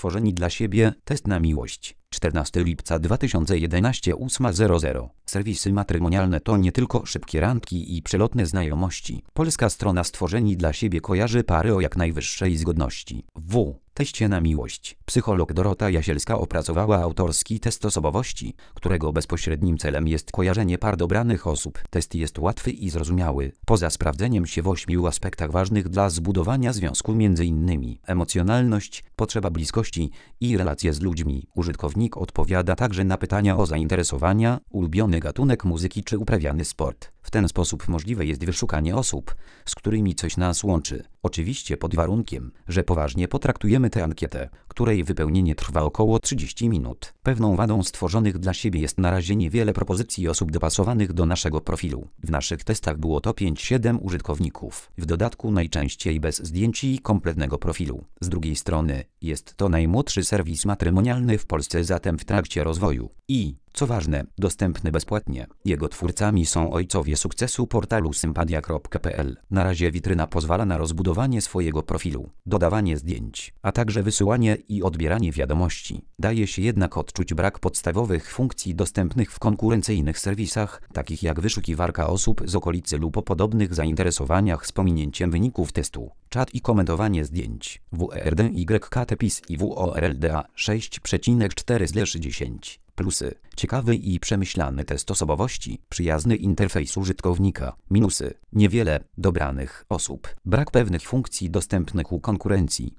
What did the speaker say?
stworzeni dla siebie. Test na miłość. 14 lipca 2011 8:00. Serwisy matrymonialne to nie tylko szybkie randki i przelotne znajomości. Polska strona stworzeni dla siebie kojarzy pary o jak najwyższej zgodności. Teście na miłość. Psycholog Dorota Jasielska opracowała autorski test osobowości, którego bezpośrednim celem jest kojarzenie par dobranych osób. Test jest łatwy i zrozumiały. Poza sprawdzeniem się w 8 aspektach ważnych dla zbudowania związku, m.in. emocjonalność, potrzeba bliskości i relacje z ludźmi. Użytkownik odpowiada także na pytania o zainteresowania, ulubiony gatunek muzyki czy uprawiany sport. W ten sposób możliwe jest wyszukanie osób, z którymi coś nas łączy. Oczywiście pod warunkiem, że poważnie potraktujemy tę ankietę, której wypełnienie trwa około 30 minut. Pewną wadą stworzonych dla siebie jest na razie niewiele propozycji osób dopasowanych do naszego profilu. W naszych testach było to 5-7 użytkowników. W dodatku najczęściej bez zdjęć i kompletnego profilu. Z drugiej strony, jest to najmłodszy serwis matrymonialny w Polsce, zatem w trakcie rozwoju. I, co ważne, dostępny bezpłatnie. Jego twórcami są ojcowie sukcesu portalu sympatia.pl. Na razie witryna pozwala na rozbudowanie swojego profilu, dodawanie zdjęć, a także wysyłanie i odbieranie wiadomości. Daje się jednak odczuć brak podstawowych funkcji dostępnych w konkurencyjnych serwisach, takich jak wyszukiwarka osób z okolicy lub o podobnych zainteresowaniach z pominięciem wyników testu, czat i komentowanie zdjęć, WRDYKTPIS i WORLDA 6,4/10. Plusy. Ciekawy i przemyślany test osobowości, przyjazny interfejs użytkownika. Minusy. Niewiele dobranych osób. Brak pewnych funkcji dostępnych u konkurencji.